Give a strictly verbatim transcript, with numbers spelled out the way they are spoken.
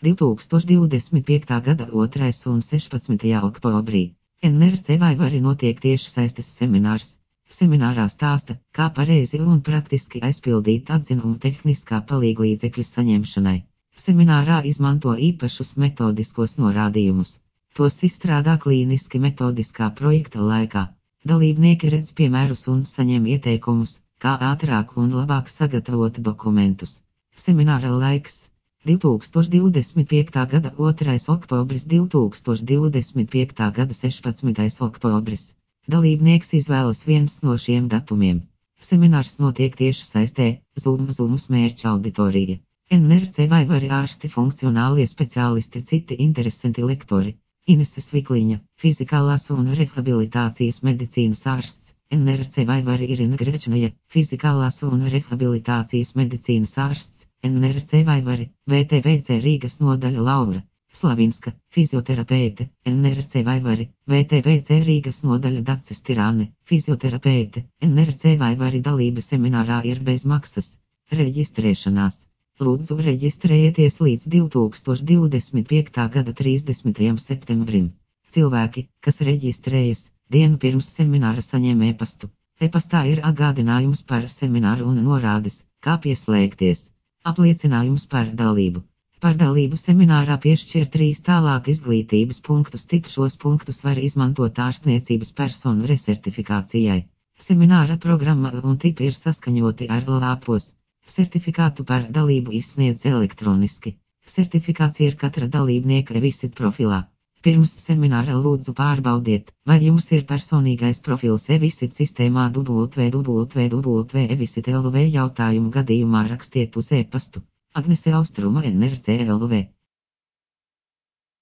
divtūkstoš divdesmit piektā gada otrais un sešpadsmitajā oktobrī N R C Vaivari notiek tiešsaistes seminārs. Seminārā stāsta, kā pareizi un praktiski aizpildīt atzinumu tehniskā palīglīdzekļu saņemšanai. Seminārā izmanto īpašus metodiskos norādījumus. Tos izstrādā klīniski metodiskā projekta laikā. Dalībnieki redz piemērus un saņem ieteikumus, kā ātrāk un labāk sagatavot dokumentus. Semināra laiks divtūkstoš divdesmit piektā gada otrais oktobris divtūkstoš divdesmit piektā gada sešpadsmitais oktobris. Dalībnieks izvēlas viens no šiem datumiem. Seminārs notiek tieši saistē, Zoom Zoomus mērķa auditorija. N R C Vaivari ārsti, funkcionālie speciālisti, citi interesanti lektori. Inese Svikliņa, fizikālās un rehabilitācijas medicīnas ārsts. N R C Vaivari Irina Grečnaja, fizikālās un rehabilitācijas medicīnas ārsts. N R C Vaivari, V T V C Rīgas nodaļa Laura Slavinska, fizioterapeite. N R C Vaivari, V T V C Rīgas nodaļa Dacis Tirāne, fizioterapeite. N R C Vaivari dalība seminārā ir bez maksas. Reģistrēšanās. Lūdzu, reģistrējieties līdz divtūkstoš divdesmit piektā gada trīsdesmitajam septembrim. Cilvēki, kas reģistrējas, dienu pirms semināra saņem e-pastu. E-pastā ir atgādinājums par semināru un norādes, kā pieslēgties. Apliecinājums par dalību. Par dalību seminārā piešķir trīs tālāk izglītības punktus. Tik šos punktus var izmantot ārstniecības personu resertifikācijai. Semināra programma un tipi ir saskaņoti ar lapos. Certifikātu par dalību izsniedz elektroniski. Certifikācija ir katra dalībnieka e-visit profilā. Pirms semināra lūdzu pārbaudiet, vai jums ir personīgais profils e-visit sistēmā w w w punkt e visit punkt l v. Jautājumu gadījumā rakstiet uz e-pastu. Agnese Austruma N R C L V.